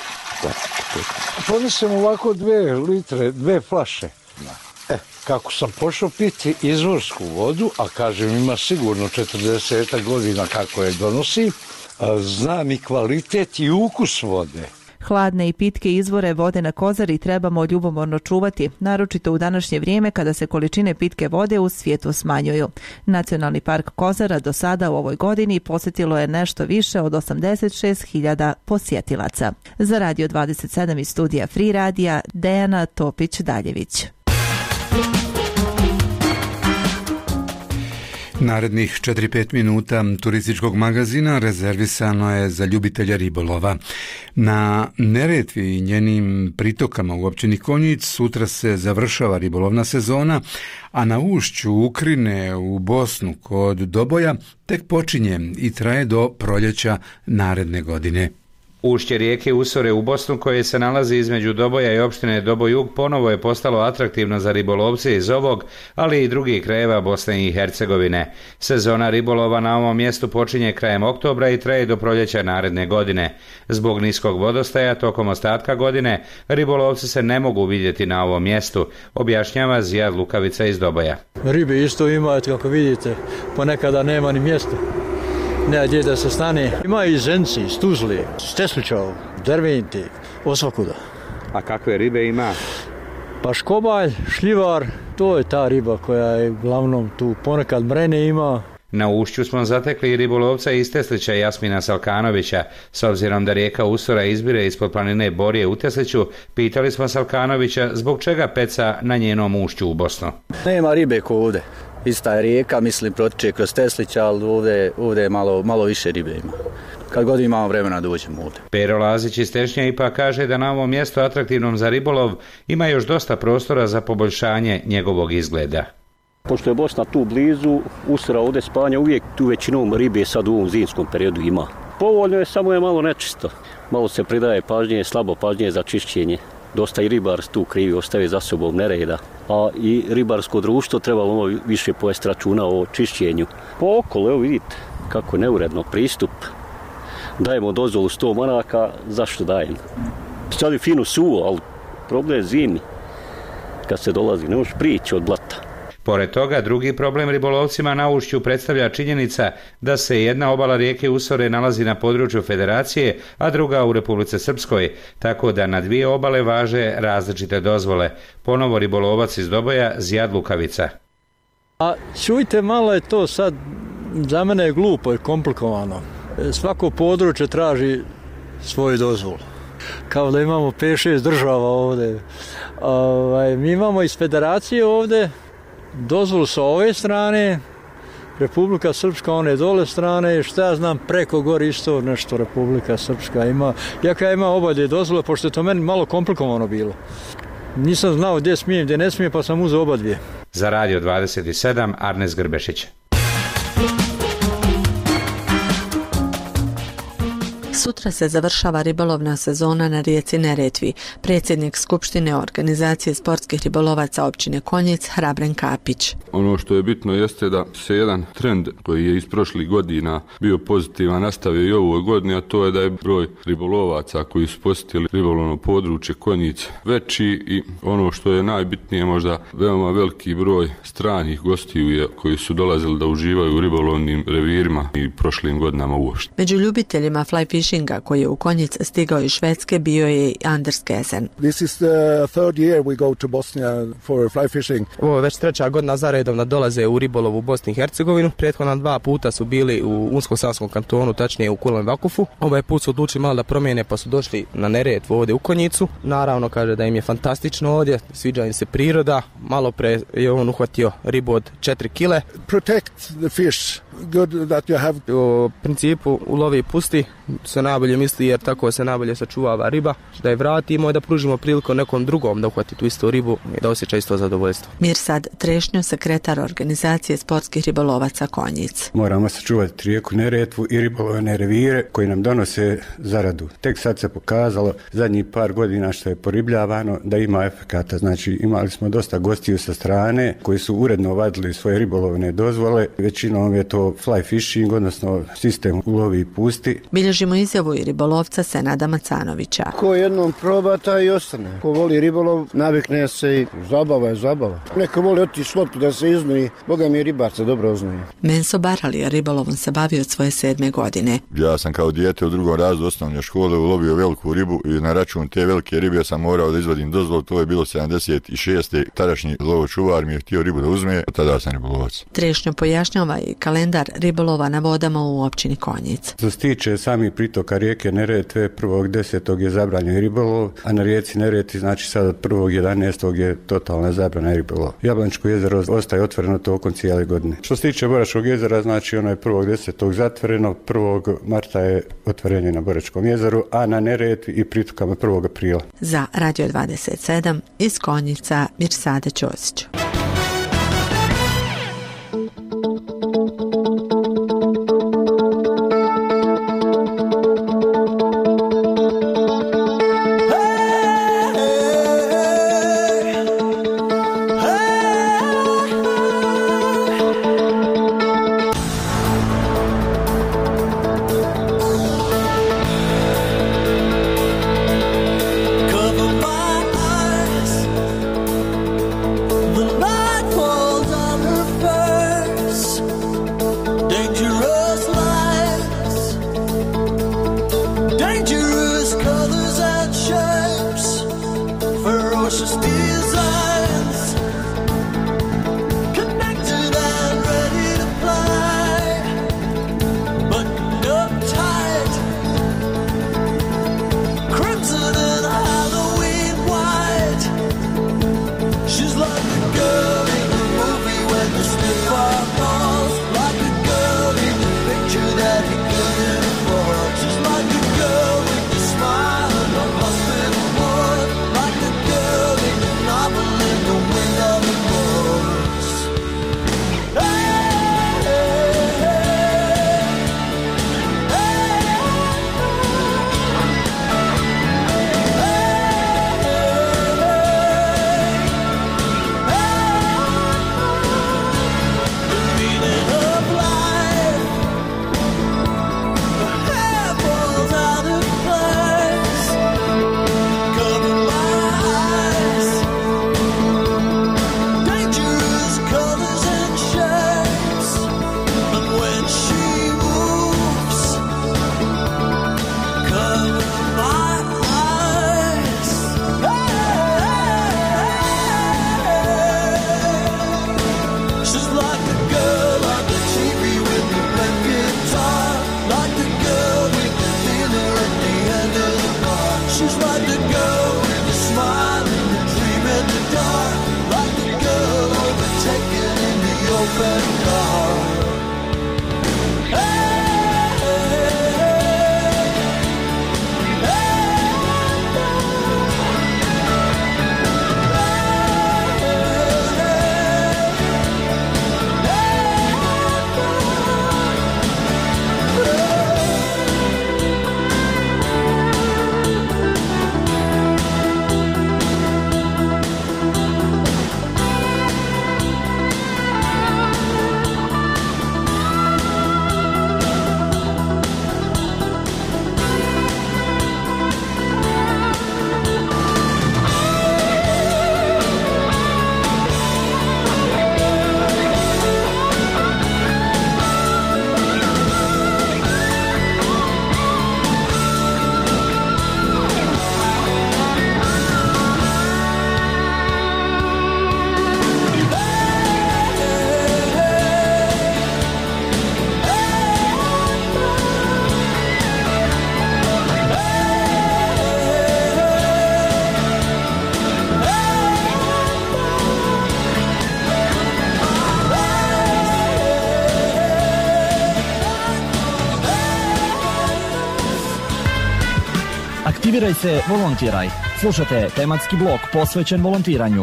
Ponesem ovako 2 litre, 2 flaše. Kako sam pošao piti izvorsku vodu, a kažem ima sigurno 40 godina kako je donosim, znam i kvalitet i ukus vode. Hladne i pitke izvore vode na Kozari trebamo ljubomorno čuvati, naročito u današnje vrijeme kada se količine pitke vode u svijetu smanjuju. Nacionalni park Kozara do sada u ovoj godini posjetilo je nešto više od 86.000 posjetilaca. Za Radio 27 iz studija Free Radija, Dejana Topić-Daljević. Narednih 4-5 minuta turističkog magazina rezervisano je za ljubitelja ribolova. Na Neretvi i njenim pritokama u općini Konjic sutra se završava ribolovna sezona, a na ušću Ukrine u Bosnu kod Doboja tek počinje i traje do proljeća naredne godine. Ušće rijeke Usore u Bosnu, koje se nalazi između Doboja i opštine Doboj Jug, ponovo je postalo atraktivno za ribolovce iz ovog, ali i drugih krajeva Bosne i Hercegovine. Sezona ribolova na ovom mjestu počinje krajem oktobra i traje do proljeća naredne godine. Zbog niskog vodostaja tokom ostatka godine ribolovci se ne mogu vidjeti na ovom mjestu, objašnjava Zijad Lukavica iz Doboja. Ribe isto imate, kako vidite, ponekada nema ni mjesta. Ne, gdje da se stane. Ima i zenci, iz Tuzli, iz Tesličov, Derventi, osvakuda. A kakve ribe ima? Pa škobalj, šljivar, to je ta riba koja je uglavnom tu. Ponekad mrene ima. Na ušću smo zatekli ribolovca iz Teslića Jasmina Salkanovića. S obzirom da rijeka Usora izbire ispod planine Borje u Tesliću, pitali smo Salkanovića zbog čega peca na njenom ušću u Bosnu. Nema ribe ko ovdje. Ista je rijeka, mislim, protiče kroz Teslića, ali ovdje je malo više ribe ima. Kad god imamo vremena da uđemo ovdje. Pero Lazić iz Tešnja ipak kaže da na ovom mjestu atraktivnom za ribolov ima još dosta prostora za poboljšanje njegovog izgleda. Pošto je Bosna tu blizu, Usora ovdje spanja, uvijek tu većinom ribe sad u ovom zimskom periodu ima. Povoljno je, samo je malo nečisto. Malo se pridaje pažnje, slabo pažnje za čišćenje. Dosta i ribar tu krivi, ostave za sobom nereda. A i ribarsko društvo trebalo malo više povesti računa o čišćenju. Po okolo, evo vidite kako je neuredno pristup. Dajemo dozvolu 100 maraka, zašto dajem? Sad je fino suvo, ali problem je zimi. Kad se dolazi, ne možeš prići od blata. Pored toga, drugi problem ribolovcima na ušću predstavlja činjenica da se jedna obala rijeke Usore nalazi na području Federacije, a druga u Republici Srpskoj, tako da na dvije obale važe različite dozvole. Ponovo ribolovac iz Doboja, Zijad Lukavica. A čujte, malo je to sad, za mene je glupo i komplikovano. Svako područje traži svoju dozvolu. Kao da imamo 5-6 država ovdje. Mi imamo iz Federacije ovdje dozvolu sa ove strane, Republika Srpska one dole strane, šta ja znam, preko gore isto nešto Republika Srpska ima. Ja ima obadje dozvole, pošto je to meni malo komplikovano bilo. Nisam znao gdje smijem, gdje ne smijem, pa sam uzeo obadvije. Za Radio 27, Arnes Grbešić. Sutra se završava ribolovna sezona na rijeci Neretvi. Predsjednik Skupštine organizacije sportskih ribolovaca općine Konjic, Hrabren Kapić. Ono što je bitno jeste da se jedan trend koji je iz prošlih godina bio pozitivan nastavio i ovoj godini, a to je da je broj ribolovaca koji su posjetili ribolovno područje Konjic veći i ono što je najbitnije, možda veoma veliki broj stranih gostiju koji su dolazili da uživaju u ribolovnim revirima i prošlim godinama uopšte. Među ljubiteljima fly fishinga koji je u Konjic stigao iz Švedske bio je Anders Kesen. This is the third year we go to Bosnia for fly fishing. Ovo je već treća godina za redom da dolaze u ribolov u Bosni i Hercegovinu. Prethodna 2 puta su bili u Unsko-Sanskom kantonu, tačnije u Kulen Vakufu. Ovaj put su odlučili malo da promijene pa su došli na Neretvu ovdje u Konjicu. Naravno kaže da im je fantastično ovdje, sviđa im se priroda. Malo pre je on uhvatio ribu od 4 kile. Protect the fish. Good that you have. U principu ulovi i pusti se najbolje misli jer tako se najbolje sačuvava riba, da je vratimo i da pružimo priliku nekom drugom da uhvati tu istu ribu i da osjeća isto zadovoljstvo. Mirsad Trešnjo, sekretar organizacije sportskih ribolovaca Konjic. Moramo sačuvati rijeku Neretvu i ribolovne revire koji nam donose zaradu. Tek sad se pokazalo zadnjih par godina što je poribljavano da ima efekata. Znači imali smo dosta gostiju sa strane koji su uredno vadili svoje ribolovne dozvole. Većinom je to fly fishing, odnosno sistem ulovi i pusti. Bilježimo izjavu i ribolovca Senada Macanovića. Ko jednom proba, taj i ostane. Ko voli ribolov, navikne se i zabava je zabava. Neko voli otići šloptu da se iznoji, Boga mi ribarca dobro oznaje. Menso Baralija ribolovom se bavio od svoje 7. godine. Ja sam kao dijete u 2. razredu osnovne škole ulovio veliku ribu i na račun te velike ribe sam morao da izvadim dozvolu. To je bilo 76. Tadašnji lovočuvar mi je htio ribu da uzme, tada sam ribolovac. Trešnjo pojašnjava i kalendar ribolova na vodama u općini Konjic. Što se tiče sami pritok pritoka rijeke Neretve 1.10. je zabranjen ribolov, a na rijeci Neretvi znači sad od 1.11. je totalna zabrana ribolova. Jablaničko jezero ostaje otvoreno tokom cijele godine. Što se tiče Boračkog jezera, znači ono je 1.10. zatvoreno, 1. marta je otvorenje na Boračkom jezeru, a na Neretvi i pritokama 1. aprila. Za Radio 27 iz Konjica Mirsada Ćosić. Aktiviraj se, volontiraj. Slušate tematski blok posvećen volontiranju.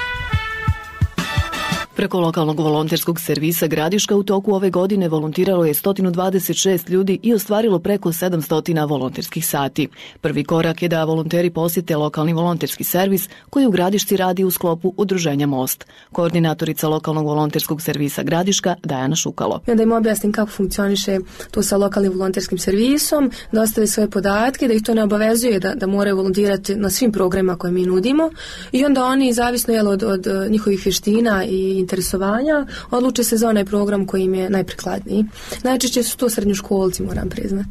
Preko lokalnog volonterskog servisa Gradiška u toku ove godine volontiralo je 126 ljudi i ostvarilo preko 700 volonterskih sati. Prvi korak je da volonteri posjete lokalni volonterski servis koji u Gradišci radi u sklopu udruženja Most. Koordinatorica lokalnog volonterskog servisa Gradiška Dajana Šukalo. Da im objasnim kako funkcioniše to sa lokalnim volonterskim servisom, da ostave svoje podatke, da ih to ne obavezuje da moraju volontirati na svim programima koje mi nudimo i onda oni, zavisno od njihovih vještina i interesovanja, odluče se za onaj program koji im je najprikladniji. Najčešće su to srednjoškolci, moram priznati. U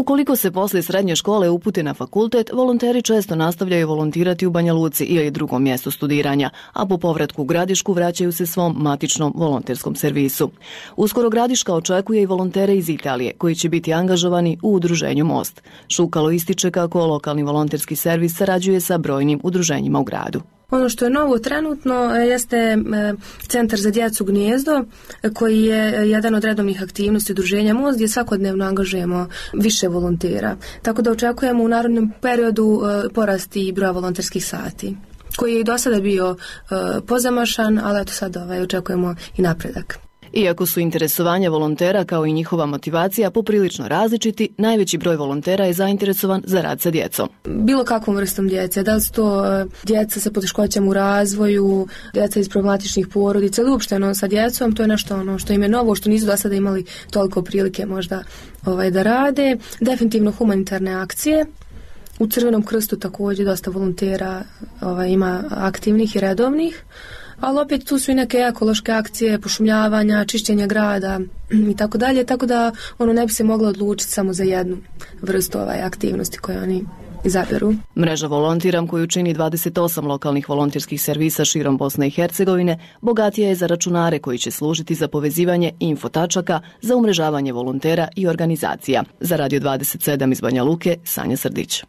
Ukoliko se posle srednje škole upute na fakultet, volonteri često nastavljaju volontirati u Banja Luci ili drugom mjestu studiranja, a po povratku u Gradišku vraćaju se svom matičnom volonterskom servisu. Uskoro Gradiška očekuje i volontere iz Italije, koji će biti angažovani u udruženju Most. Šukalo ističe kako lokalni volonterski servis sarađuje sa brojnim udruženjima u gradu. Ono što je novo trenutno jeste Centar za djecu Gnijezdo, koji je jedan od redovnih aktivnosti udruženja Most, gdje svakodnevno angažujemo više volontera. Tako da očekujemo u narednom periodu porast i broja volonterskih sati, koji je i do sada bio pozamašan, ali eto sad očekujemo i napredak. Iako su interesovanja volontera kao i njihova motivacija poprilično različiti, najveći broj volontera je zainteresovan za rad sa djecom. Bilo kakvom vrstom djece, da li su to djeca sa poteškoćama u razvoju, djeca iz problematičnih porodica, ili uopšteno sa djecom, to je nešto što im je novo, što nisu do sada imali toliko prilike možda da rade. Definitivno humanitarne akcije. U Crvenom krstu također dosta volontera ima aktivnih i redovnih. Ali opet tu su i neke ekološke akcije, pošumljavanja, čišćenja grada i tako dalje, tako da ne bi se moglo odlučiti samo za jednu vrstu aktivnosti koje oni izaberu. Mreža Volontiram, koju čini 28 lokalnih volonterskih servisa širom Bosne i Hercegovine, bogatija je za računare koji će služiti za povezivanje infotačaka, za umrežavanje volontera i organizacija. Za Radio 27 iz Banja Luke, Sanja Srdić.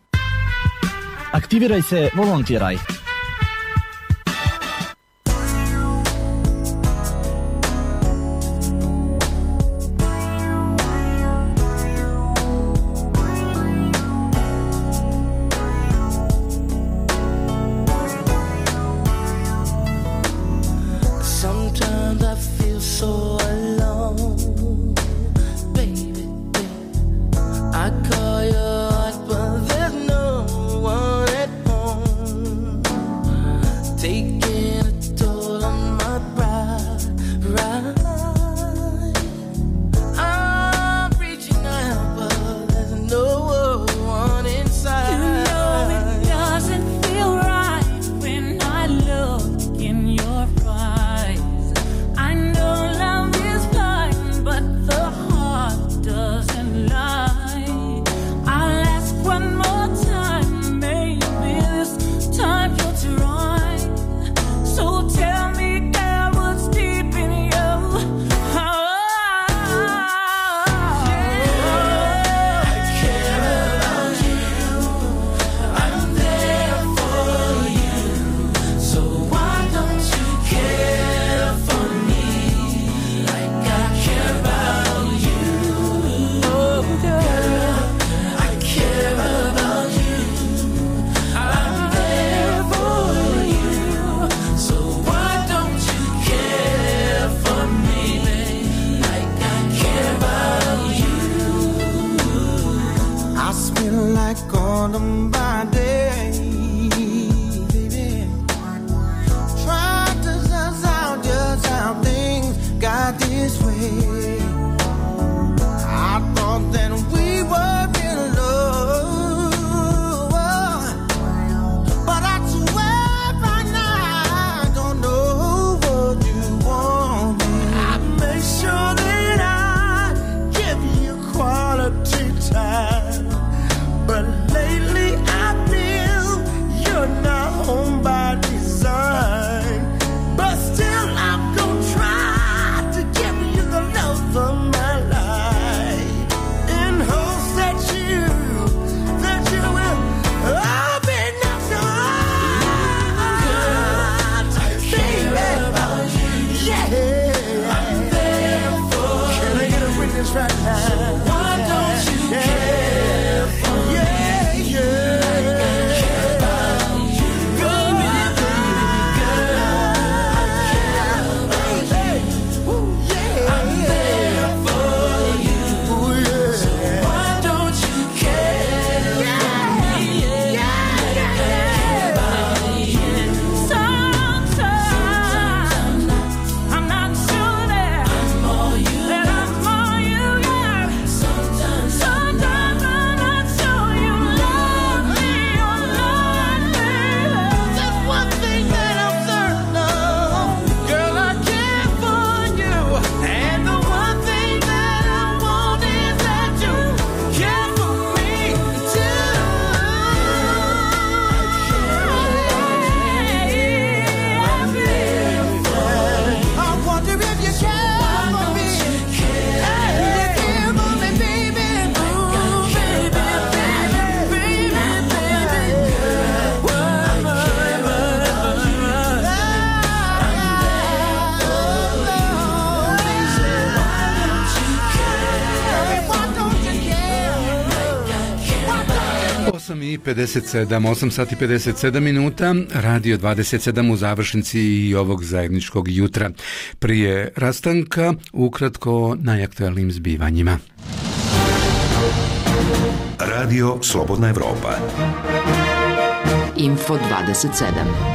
Aktiviraj se, volontiraj. Sometimes 8:57, 8:57 minuta, Radio 27 u završnici i ovog zajedničkog jutra. Prije rastanka, ukratko najaktualnim zbivanjima. Radio Slobodna Evropa. Info 27.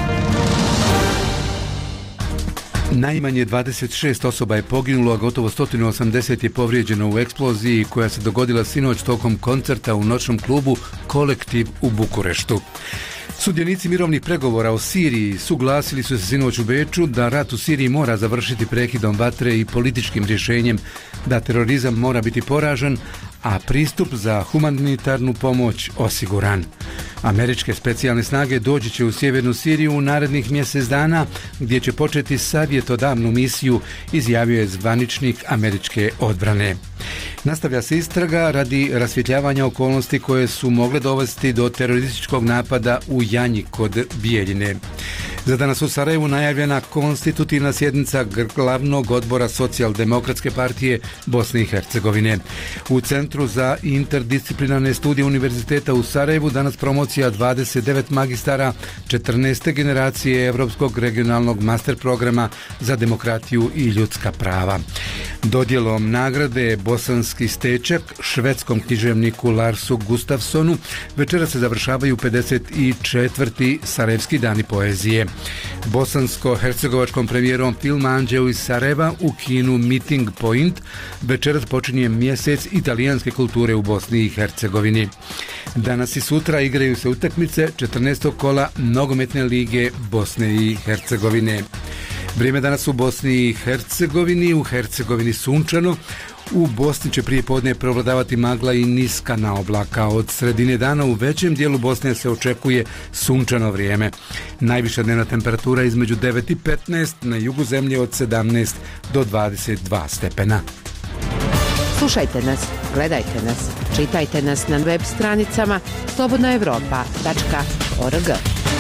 Najmanje 26 osoba je poginulo, a gotovo 180 je povrijeđeno u eksploziji koja se dogodila sinoć tokom koncerta u noćnom klubu Kolektiv u Bukureštu. Sudionici mirovnih pregovora o Siriji suglasili su se sinoć u Beču da rat u Siriji mora završiti prekidom vatre i političkim rješenjem, da terorizam mora biti poražen, a pristup za humanitarnu pomoć osiguran. Američke specijalne snage doći će u sjevernu Siriju u narednih mjesec dana, gdje će početi savjetodavnu misiju, izjavio je zvaničnik američke odbrane. Nastavlja se istraga radi rasvjetljavanja okolnosti koje su mogle dovesti do terorističkog napada u Janji kod Bijeljine. Za danas u Sarajevu najavljena konstitutivna sjednica glavnog odbora Socijaldemokratske partije Bosne i Hercegovine. U Centru za interdisciplinarne studije Univerziteta u Sarajevu danas promocija 29 magistara 14. generacije Europskog regionalnog master programa za demokratiju i ljudska prava. Dodjelom nagrade Bosanski stečak švedskom književniku Larsu Gustafsonu večera se završavaju 54. Sarajevski dani poezije. Bosansko-hercegovačkom premijerom filma Anđeo iz Sarajeva u kinu Meeting Point večeras počinje mjesec italijanske kulture u Bosni i Hercegovini. Danas i sutra igraju se utakmice 14. kola nogometne lige Bosne i Hercegovine. Vrijeme danas u Bosni i Hercegovini, u Hercegovini sunčano. U Bosni će prije podne prevladavati magla i niska naoblaka. Od sredine dana u većem dijelu Bosne se očekuje sunčano vrijeme. Najviša dnevna temperatura između 9 i 15, na jugu zemlje od 17 do 22 stepena. Slušajte nas, gledajte nas, čitajte nas na web stranicama slobodnaevropa.org.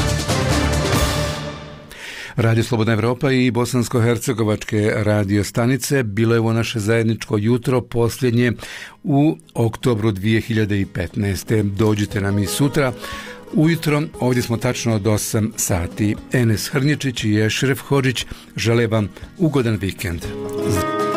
Radio Slobodna Evropa i bosansko-hercegovačke radio stanice bilo je ovo naše zajedničko jutro posljednje u oktobru 2015. Dođite nam i sutra ujutro, ovdje smo tačno od 8 sati. Enes Hrnječić i Ešref Hodžić žele vam ugodan vikend.